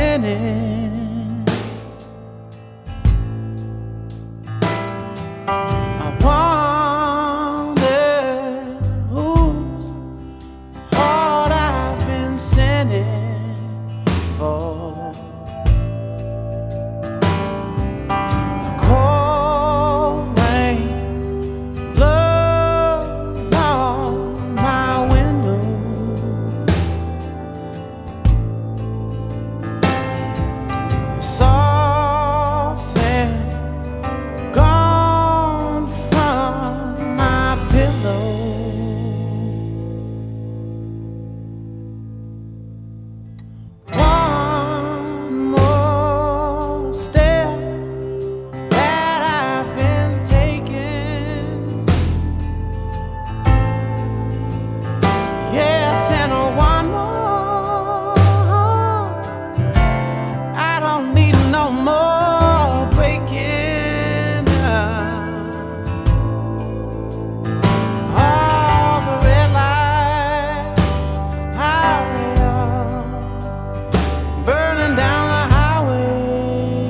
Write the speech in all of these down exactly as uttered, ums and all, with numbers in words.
spinning. I wonder whose heart I've been sinning for. Soft sand gone from my pillow. One more step that I've been taking. Yes, and one more. No more breaking up. All the red lights, how they are burning down the highway.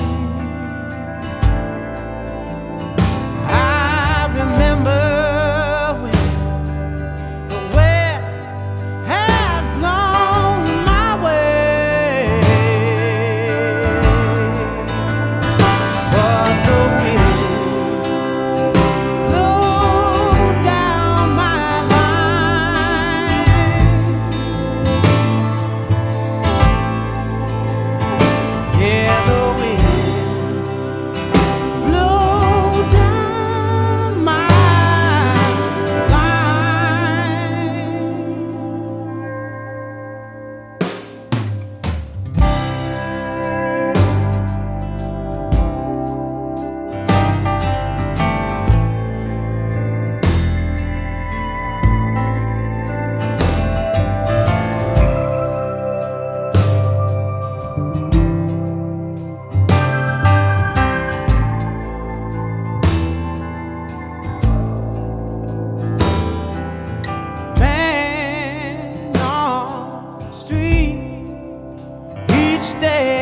I remember when the wind had blown my way. Stay